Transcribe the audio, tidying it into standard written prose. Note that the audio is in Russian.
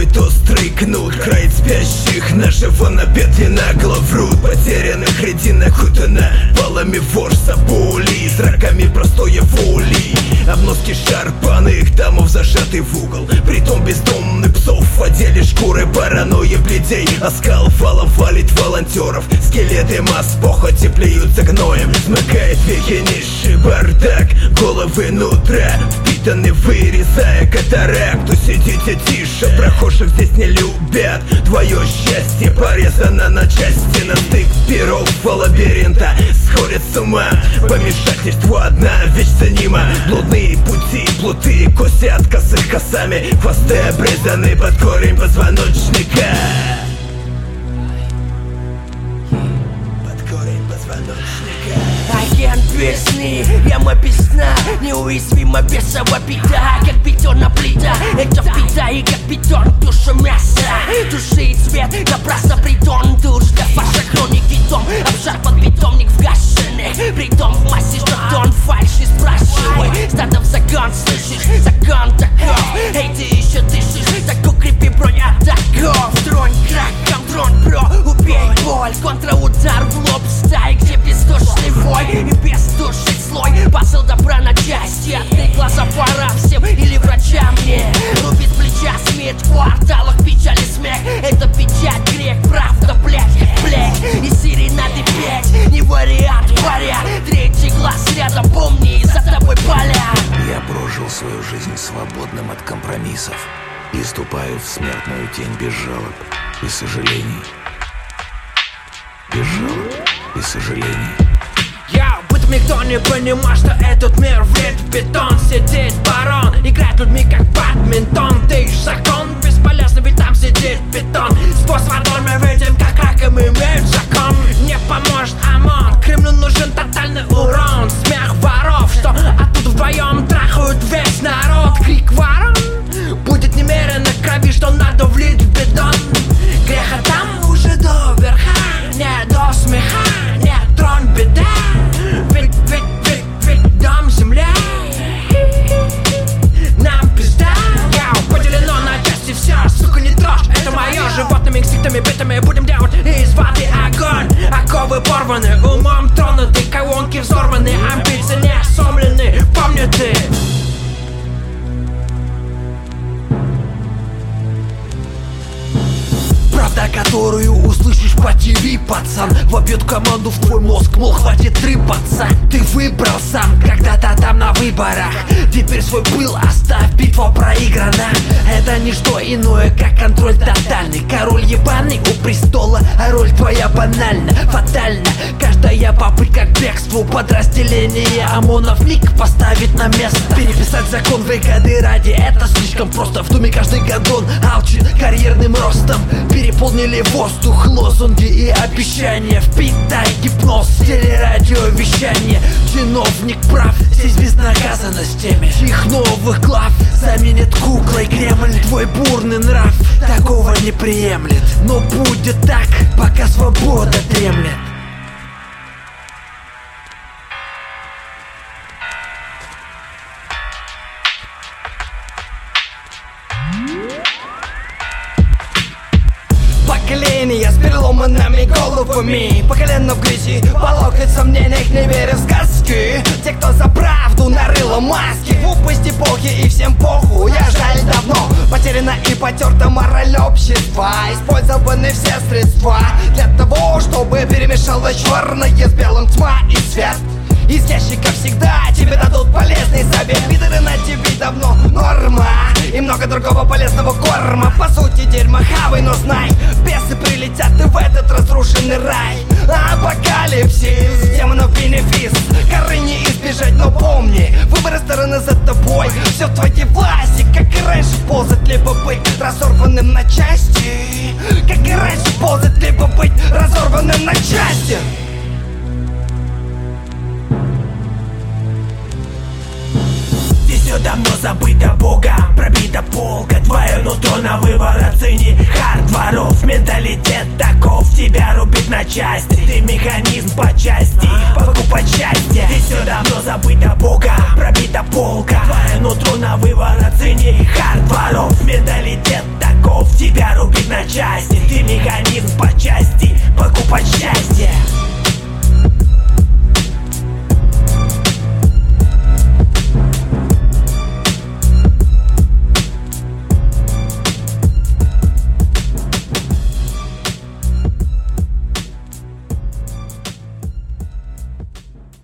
Ворует острый кнут, кроит спящих, наживо на петли нагло врут. Потерянных рединок хутана, полами вор забули, с раками простое воли. Обноски шарпаных домов зажаты в угол, притом бездомных псов одели шкуры паранойи бледей. Оскал валом валит волонтеров, скелеты масс похоти плюются гноем. Смыкает веки низший бардак, головы нутра впитаны, вырезая катаракту. Сидите тише, прохожих здесь не любят. Твое счастье порезано на части, на стык перов лабиринта сходят с ума. Помешательство одна вещь ценима. Блудные пути, плуты, кости от косых косами, хвосты обрезаны под корень позвоночника. Под корень позвоночника. Агент весны, яма без сна, неуязвима бесова беда. Как бетонная плита, это впита, и как бетон душа мяса. Души и цвет, напрасно притон душ. Для вашей хроники дом, обшарпан питомник вгашенный. Притом в массе, что тон фальшь. Не спрашивай, стадом загон, слышишь? Закон таков, эй, ты еще дышишь. Так укрепи бронь атаков. Тронь краком, дрон, бро, убей боль. Контраудар в лоб стаи, где бездушный вой и бездушный слой. Посыл добра на части, открыть глаза пора всем или врачам мне. Рубит плеча, смерть в кварталах, печаль и смех. Это печать, грех, правда, блядь, блядь. И серенады петь, не вариант, вариант. Третий глаз рядом, помни, за тобой поля. Я прожил свою жизнь свободным от компромиссов и ступаю в смертную тень без жалоб и сожалений. Без жалоб и сожалений. Будто никто не понимает, что этот мир вред в бетон. Сидит барон, играет людьми как бадминтон. Ты ж закон бесполезный, ведь там сидит бетон. Сквозь водой мы видим, как раком имеют закон. Не поможет ОМОН, Кремлю нужен тотальный урон. Смех воров, что оттуда вдвоем трахают весь народ. Крик ворон будет немерено крови, что надо влить в бетон. Греха там уже до верха, не до смеха, не тронь беда. Ведь дом земля, нам пизда. Поделено на части все, сука, не трожь. Это мое, животными инстинктами, битами будем делать из воды огонь. Оковы порваны, умом тронуты, колонки взорваны, амбиции не сломлены, помни ты. Правда, которую услышишь по ТВ, пацан, вобьет команду в твой мозг, мол, хватит рыпаться. Ты выбрал сам когда-то там на выборах. Теперь свой пыл оставь, битва проиграна. Это не что иное, как контроль тотальный. Король ебаный у престола, а роль твоя банальна, фатальна. Каждая попытка к бегству, подразделение ОМОНов лик поставить на место. Переписать закон выгоды ради, это слишком просто. В доме каждый гадон алчит карьерным ростом. Переполнили воздух лозунги и обещания. Впитай гипноз, телерадиовещание. Чиновник прав, здесь безнаказанность теми их новых глав заменит куклой Кремль. Твой бурный нрав такого не приемлет, но будет так, пока свобода дремлет. Поколение с переломанными головами, по колено в грязи, по локоть в сомнениях, не веря в сказки. Те, кто за правду нарыло маски, глупости эпохи и всем похуй. Я жаль давно потеряна и потерта мораль общества. Использованы все средства для того, чтобы перемешалось черное с белым, тьма и свет. Из ящика всегда тебе дадут полезный совет. Пидоры на тебе давно норма, и много другого полезного корма. По сути дерьма хавай, но знай, бесы прилетят и в этот разрушенный рай. Апокалипсис, демонов бенефис, горы не избежать, но помни, выбор стороны за тобой. Все в твоей власти, как и раньше, ползать либо быть разорванным на части. Как и раньше, ползать либо быть разорванным на части. Все давно забыто Богом, пробита полка. Твое нутро на выбор оцени. Хард воров, менталитет таков, тебя рубит на части. Ты механизм по части, покупать счастье. Здесь все давно забыто Богом,